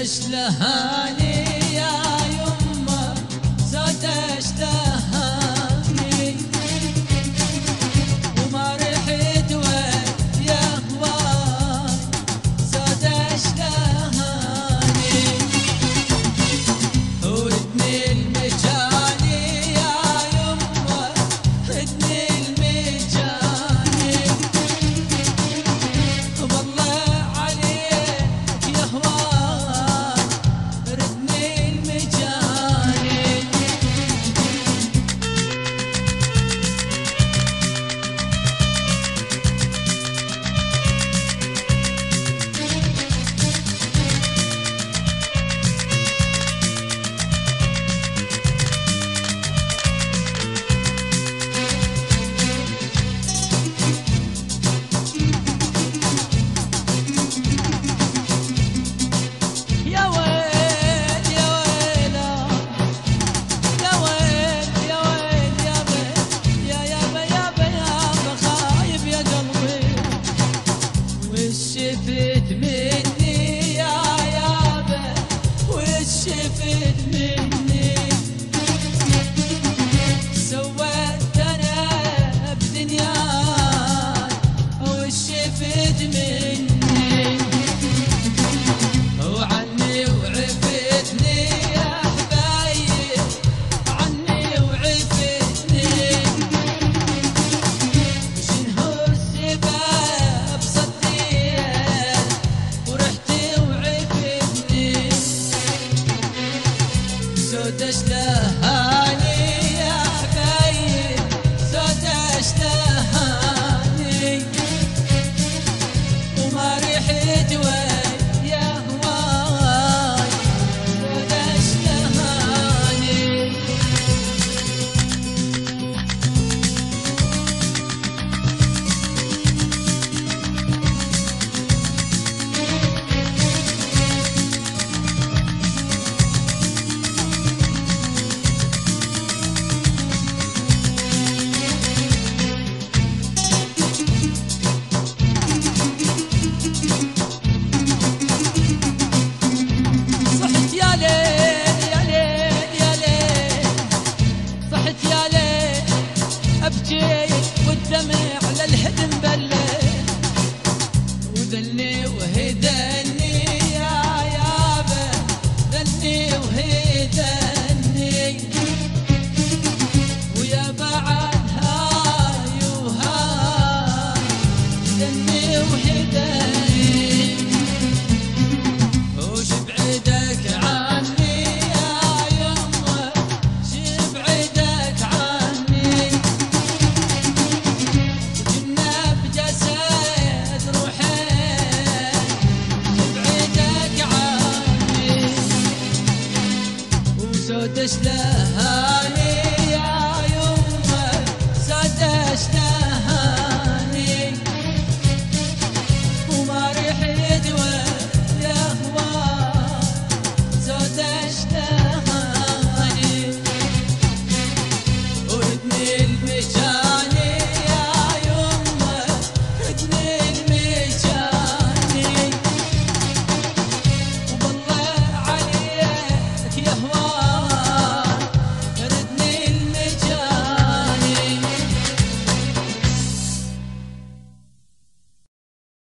اشلهاني يا يمه زاد اشلهاني وما رحت ويا هواي زاد اشلهاني وردني المجاني يا يمه ردني المجاني والله عليك يا هواي ردني المجاني يا ويل يا ويلا يا ويل يا ويل يابا يا يابا يابا يابا خايب يا قلبي وش شفت مني يا يابا وش شفت مني سويت انا بدنياي وش شفت مني وعني وعفتني يا حبايب عني وعفتني شنو السبب صديت ورحتي وعفتني زود اشلهاني يا حبايب زود اشلهاني وما رحت ويا هواي زود اشلهاني صحت يا ليل يا ليل يا ليل صحت يا ليل ابكي والدمع على الهدم بلل وذلني وهدني يا يابا ذلني وهدني ويا بعد هاي وهاي ذلني وهدني وش بعيدك عني يا يمه شي بعيدك عني كنا بجسد روحين بعيدك عني وزود اشلهاني